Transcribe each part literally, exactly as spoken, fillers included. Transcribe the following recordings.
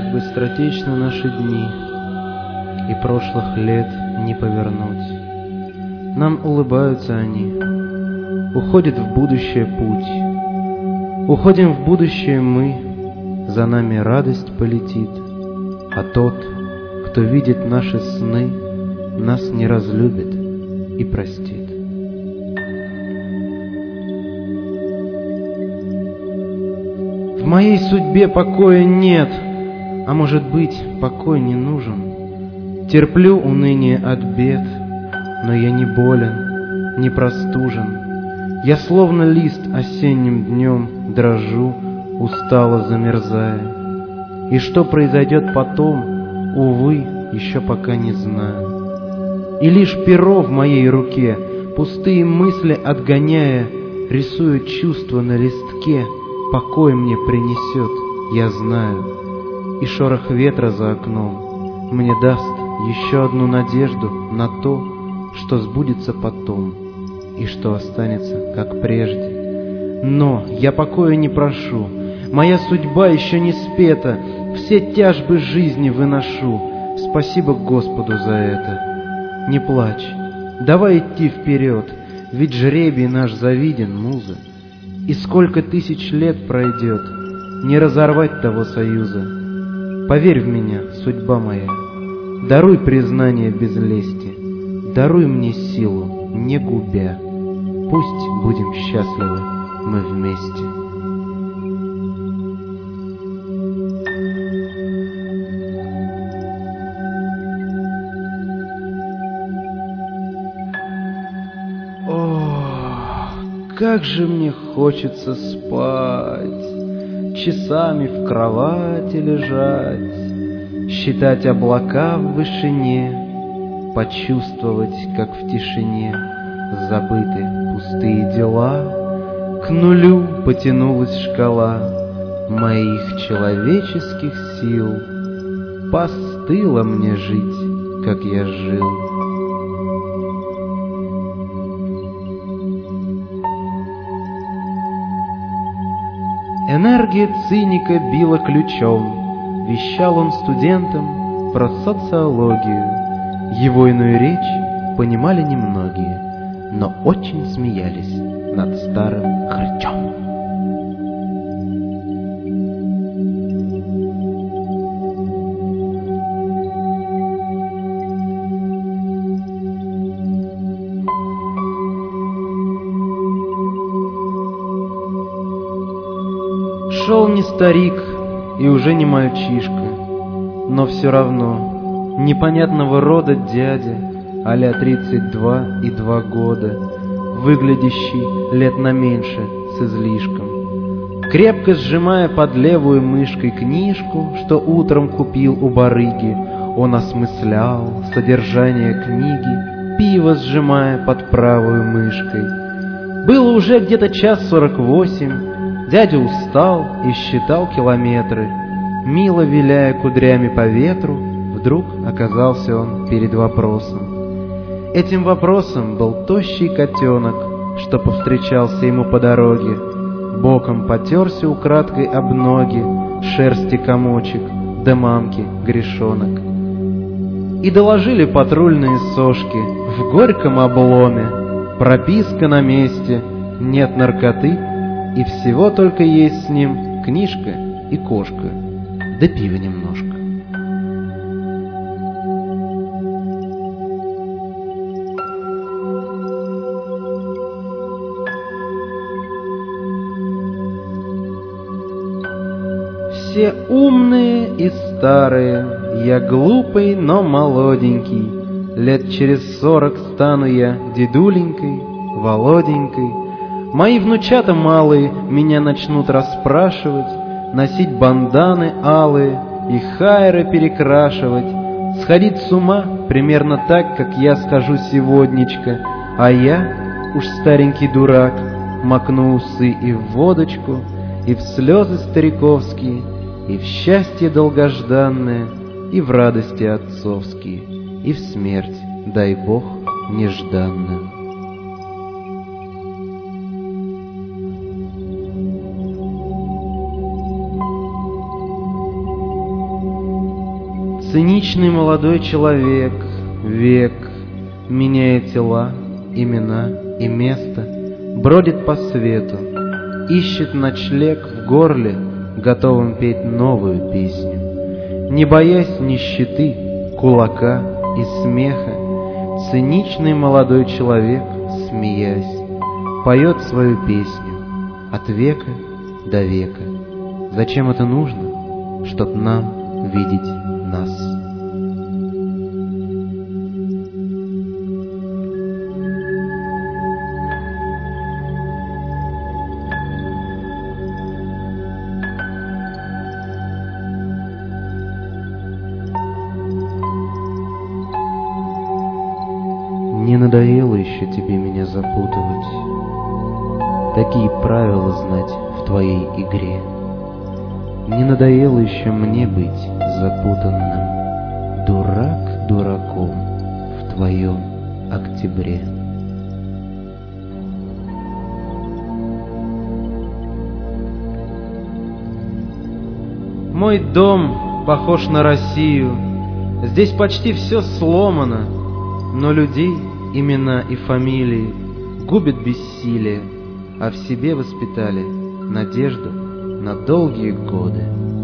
как быстротечны наши дни, и прошлых лет не повернуть. Нам улыбаются они, уходит в будущее путь. Уходим в будущее мы, за нами радость полетит, а тот, кто видит наши сны, нас не разлюбит и простит. В моей судьбе покоя нет, а может быть, покой не нужен. Терплю уныние от бед, но я не болен, не простужен. Я словно лист осенним днем дрожу, устало замерзая. И что произойдет потом, увы, еще пока не знаю. И лишь перо в моей руке, пустые мысли отгоняя, рисует чувство на листке, покой мне принесет, я знаю. И шорох ветра за окном мне даст еще одну надежду на то, что сбудется потом и что останется как прежде. Но я покоя не прошу, моя судьба еще не спета, все тяжбы жизни выношу. Спасибо Господу за это. Не плачь, давай идти вперед, ведь жребий наш завиден, муза. И сколько тысяч лет пройдет, не разорвать того союза. Поверь в меня, судьба моя, даруй признание без лести, даруй мне силу, не губя. Пусть будем счастливы мы вместе. Как же мне хочется спать, часами в кровати лежать, считать облака в вышине, почувствовать, как в тишине забыты пустые дела. К нулю потянулась шкала моих человеческих сил. Постыло мне жить, как я жил. Энергия циника била ключом, вещал он студентам про социологию. Его иную речь понимали немногие, но очень смеялись над старым хрычом. Шел не старик и уже не мальчишка, но все равно непонятного рода дядя, а-ля тридцать два и два года, выглядящий лет на меньше с излишком. Крепко сжимая под левую мышкой книжку, что утром купил у барыги, он осмыслял содержание книги, пиво сжимая под правую мышкой. Было уже где-то час сорок восемь. Дядя устал и считал километры. Мило виляя кудрями по ветру, вдруг оказался он перед вопросом. Этим вопросом был тощий котенок, что повстречался ему по дороге. Боком потерся украдкой об ноги, шерсти комочек, да мамки грешонок. И доложили патрульные сошки в горьком обломе. Прописка на месте, нет наркоты, и всего только есть с ним книжка и кошка, да пива немножко. Все умные и старые, я глупый, но молоденький. Лет через сорок стану я дедуленькой, Володенькой. Мои внучата малые меня начнут расспрашивать, носить банданы алые и хайры перекрашивать, сходить с ума примерно так, как я скажу сегоднячка, а я, уж старенький дурак, макну усы и в водочку, и в слезы стариковские, и в счастье долгожданное, и в радости отцовские, и в смерть, дай Бог, нежданную. Циничный молодой человек, век, меняя тела, имена и место, бродит по свету, ищет ночлег в горле, готовым петь новую песню. Не боясь нищеты, кулака и смеха, циничный молодой человек, смеясь, поет свою песню от века до века. Зачем это нужно? Чтоб нам видеть нас. Не надоело еще тебе меня запутывать, такие правила знать в твоей игре. Не надоело еще мне быть запутанным, дурак дураком в твоем октябре. Мой дом похож на Россию, здесь почти все сломано, но людей, имена и фамилии губят бессилие, а в себе воспитали надежду на долгие годы.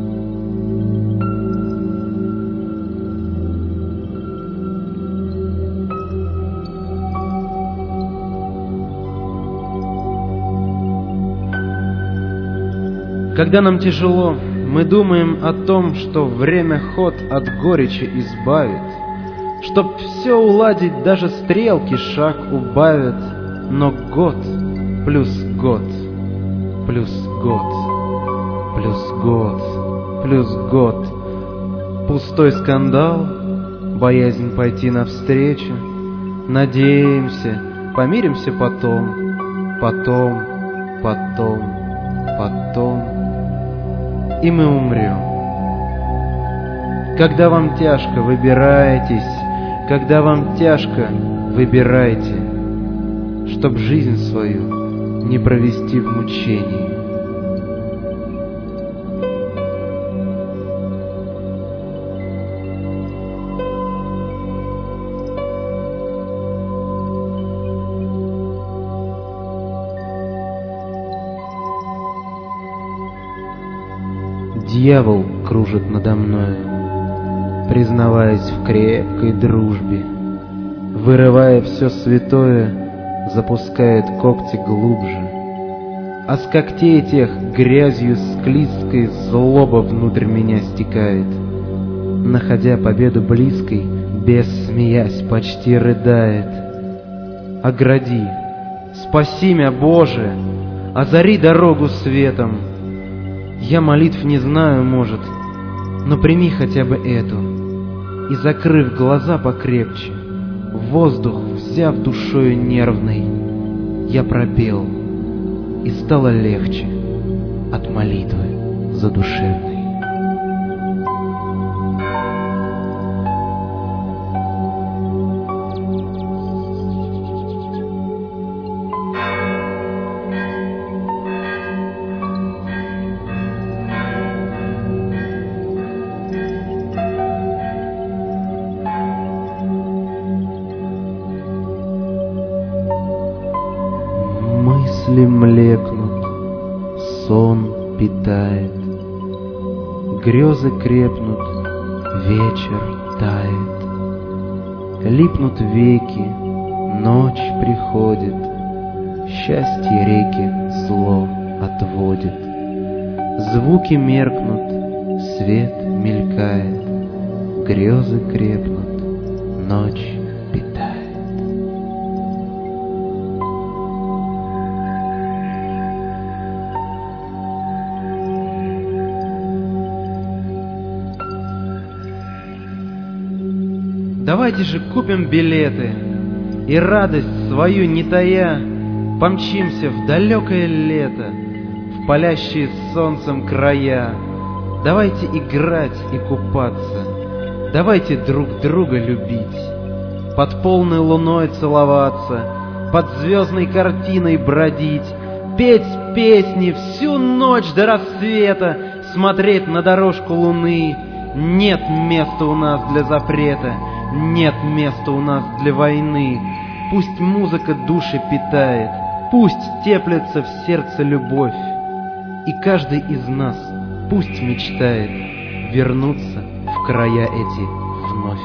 Когда нам тяжело, мы думаем о том, что время ход от горечи избавит, чтоб все уладить, даже стрелки шаг убавят, но год плюс год плюс год плюс год плюс год, пустой скандал, боязнь пойти навстречу, надеемся, помиримся потом, потом, потом, потом, и мы умрем. Когда вам тяжко, выбирайтесь, когда вам тяжко, выбирайте, чтоб жизнь свою не провести в мучении. Дьявол кружит надо мною, признаваясь в крепкой дружбе, вырывая все святое, запускает когти глубже, а с когтей тех грязью склизкой злоба внутрь меня стекает. Находя победу близкой, бес, смеясь, почти рыдает. Огради, спаси мя, Боже, озари дорогу светом. Я молитв не знаю, может, но прими хотя бы эту. И, закрыв глаза покрепче, воздух взяв душою нервной, я пропел, и стало легче от молитвы задушевной. Мысли млекнут, сон питает, грезы крепнут, вечер тает, липнут веки, ночь приходит, счастье реки зло отводит, звуки меркнут, свет мелькает, грезы крепнут, ночь питает. Давайте же купим билеты и радость свою не тая помчимся в далекое лето, в палящие солнцем края. Давайте играть и купаться, давайте друг друга любить, под полной луной целоваться, под звездной картиной бродить, петь песни всю ночь до рассвета, смотреть на дорожку луны, Нет места у нас для запрета, нет места у нас для войны. Пусть музыка души питает, пусть теплится в сердце любовь, и каждый из нас пусть мечтает вернуться в края эти вновь.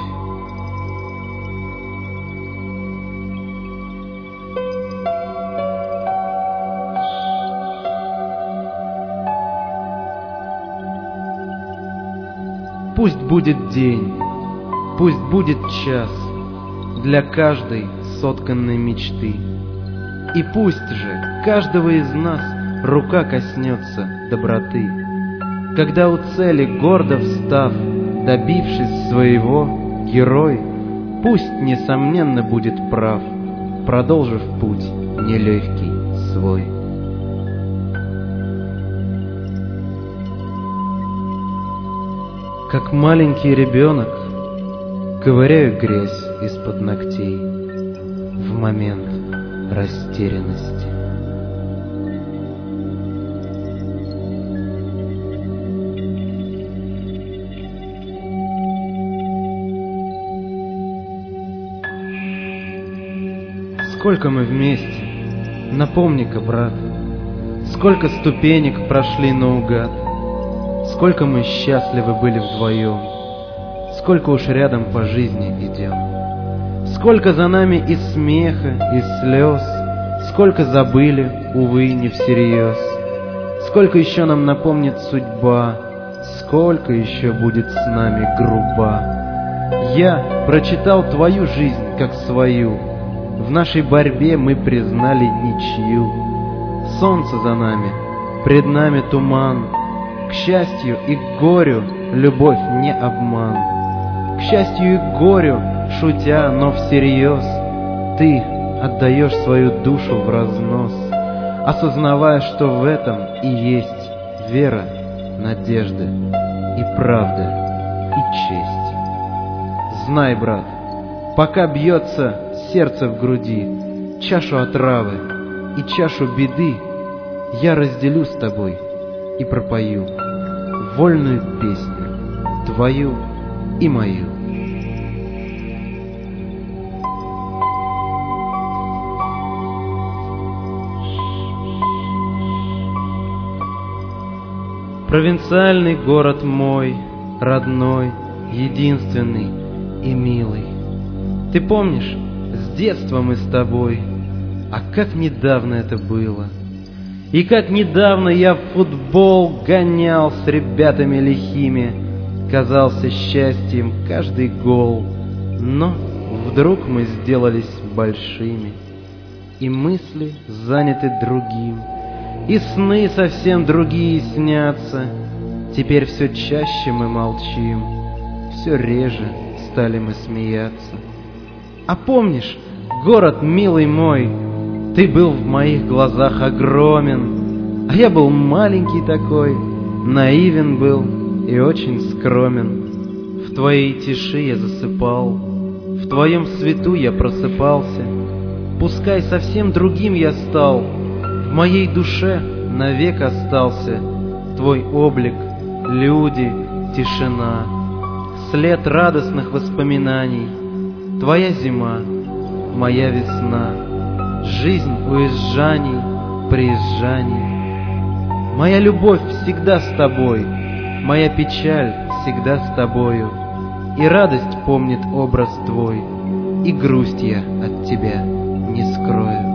Пусть будет день, пусть будет час для каждой сотканной мечты. И пусть же каждого из нас рука коснется доброты, когда у цели гордо встав, добившись своего, герой, пусть, несомненно, будет прав, продолжив путь нелегкий свой. Как маленький ребенок, ковыряю грязь из-под ногтей в момент растерянности. Сколько мы вместе, напомни-ка, брат, сколько ступенек прошли наугад. Сколько мы счастливы были вдвоем, сколько уж рядом по жизни идем. Сколько за нами и смеха, и слез, сколько забыли, увы, не всерьез. Сколько еще нам напомнит судьба, сколько еще будет с нами груба. Я прочитал твою жизнь как свою, в нашей борьбе мы признали ничью. Солнце за нами, пред нами туман. К счастью и к горю любовь не обман. К счастью и к горю, шутя, но всерьез, ты отдаешь свою душу в разнос, осознавая, что в этом и есть вера, надежда и правда, и честь. Знай, брат, пока бьется сердце в груди, чашу отравы и чашу беды я разделю с тобой и пропою вольную песню, твою и мою. Провинциальный город мой, родной, единственный и милый. Ты помнишь, с детства мы с тобой, а как недавно это было. И как недавно я в футбол гонял с ребятами лихими, казался счастьем каждый гол, но вдруг мы сделались большими, и мысли заняты другим, и сны совсем другие снятся. Теперь все чаще мы молчим, все реже стали мы смеяться. А помнишь, город милый мой, ты был в моих глазах огромен, а я был маленький такой, наивен был и очень скромен. В твоей тиши я засыпал, в твоем свету я просыпался. Пускай совсем другим я стал, в моей душе навек остался твой облик, люди, тишина, след радостных воспоминаний, твоя зима, моя весна. Жизнь уезжаний, приезжаний. Моя любовь всегда с тобой, моя печаль всегда с тобою. И радость помнит образ твой, и грусть я от тебя не скрою.